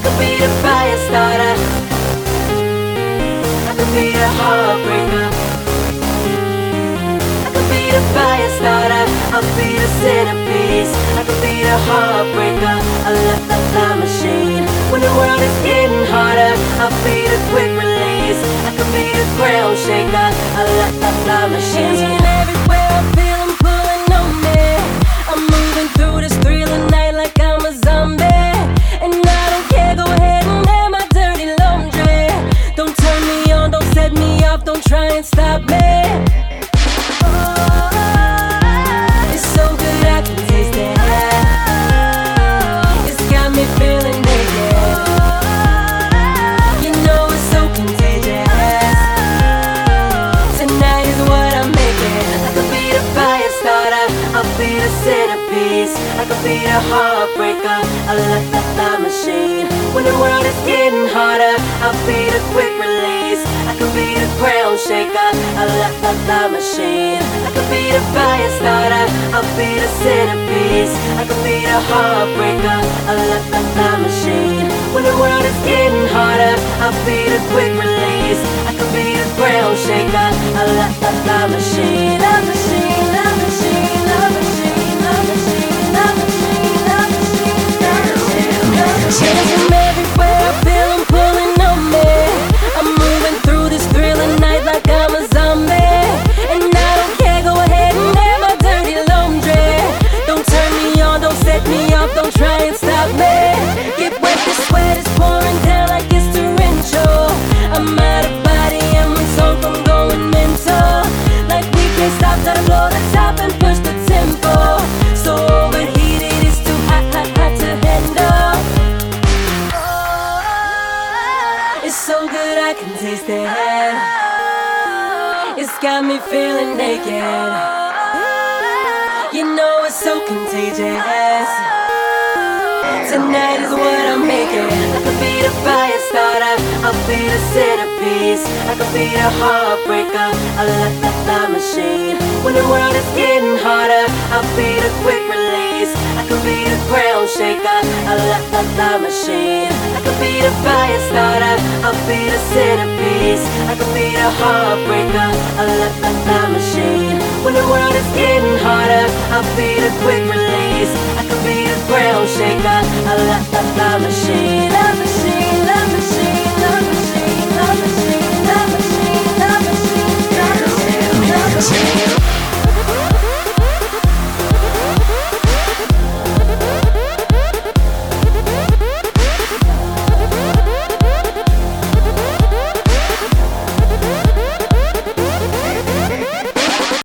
could be the fire starter, I could be the heartbreaker, I could be the fire starter, I'll be the centerpiece. I could be the heartbreaker, a la machine. When the world is getting harder, I'll be the quick release. I could be the ground shaker, a la machine. And everywhere I feel them pulling on me, I'm moving through this thrilling night like I'm a zombie. And I don't care, go ahead and air my dirty laundry. Don't turn me on, don't set me off, don't try and stop me. I'll be the centerpiece, I could be the heartbreaker, a la machine. When the world is getting harder, I'll be the quick release. I could be the ground shaker, a la machine. I could be the fire starter, I'll be the centerpiece. I could be the heartbreaker, a la machine. When the world is getting harder, I'll be the quick release. I could be the ground shaker, a la machine. La machine, la machine. From everywhere I feel them pulling on me, I'm moving through this thrilling night like I'm a zombie. And I don't care, go ahead and air my dirty laundry. Don't turn me on, don't set me off, don't try and stop me. Get wet, the sweat is pouring down like it's torrential. I'm out of body and my soul from going mental. Like we can't stop, gotta blow the top and push the tempo. So overheated, it's too hot to handle. It's so good I can taste it. It's got me feeling naked. You know it's so contagious. Tonight is what I'm making. I could be the fire starter, I'll be the centerpiece. I could be the heartbreaker, a la machine. When the world is getting harder, I'll be the quick release. I could be the ground shaker, a la machine. I could be the fire starter, I'll be the centerpiece. I could be the heartbreaker, a la machine. When the world is getting harder, I'll be the quick release. I could be the ground shaker, a la machine.